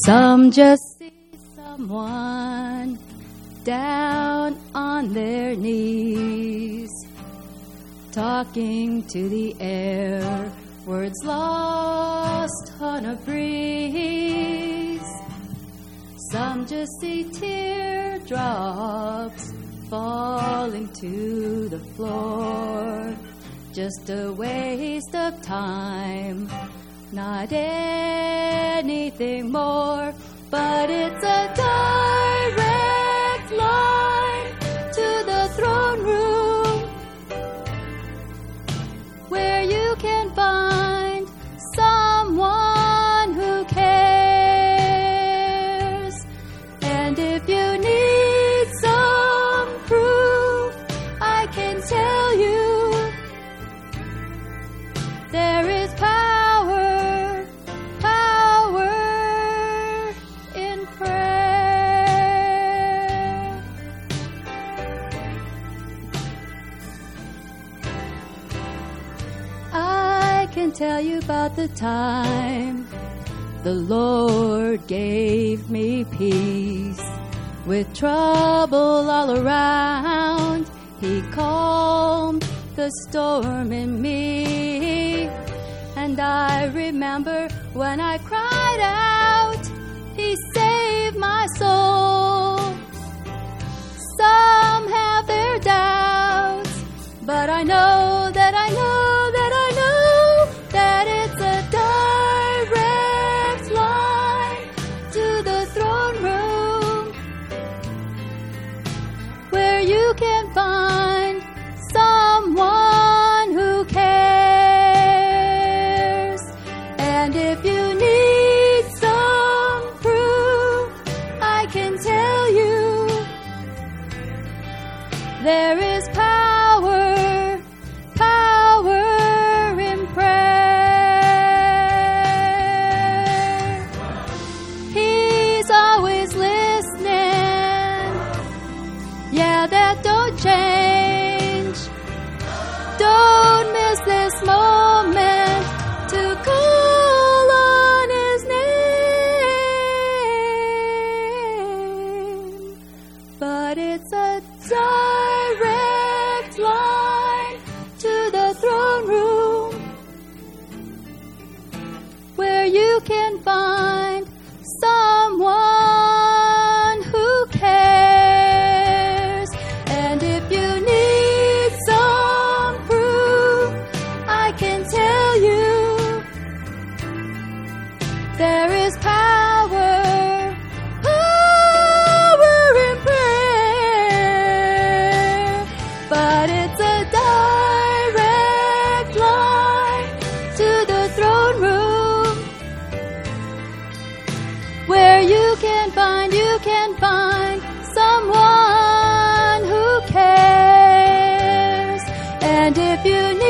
Some just see someone down on their knees, talking to the air, words lost on a breeze. Some just see teardrops falling to the floor, just a waste of time, not anything more. But it's a direct line to the throne room, where you can find someone who cares. And if you need some proof, I can tell you there is power in prayer. I can tell you about the time the Lord gave me peace. With trouble all around, He calmed the storm in me. And I remember when I cried out, He saved my soul. Some have their doubts, but I know that it's a direct line to the throne room, where you can find someone who cares. And if you need some proof, I can tell you there is power in prayer. He's always listening. Yeah, that don't change. Don't miss this moment to call on His name. But it's a direct line to the throne room, where you can find someone who cares. And if you need some proof, I can tell you there is power in prayer. But it's a direct line to the throne room, where you can find someone who cares. And if you need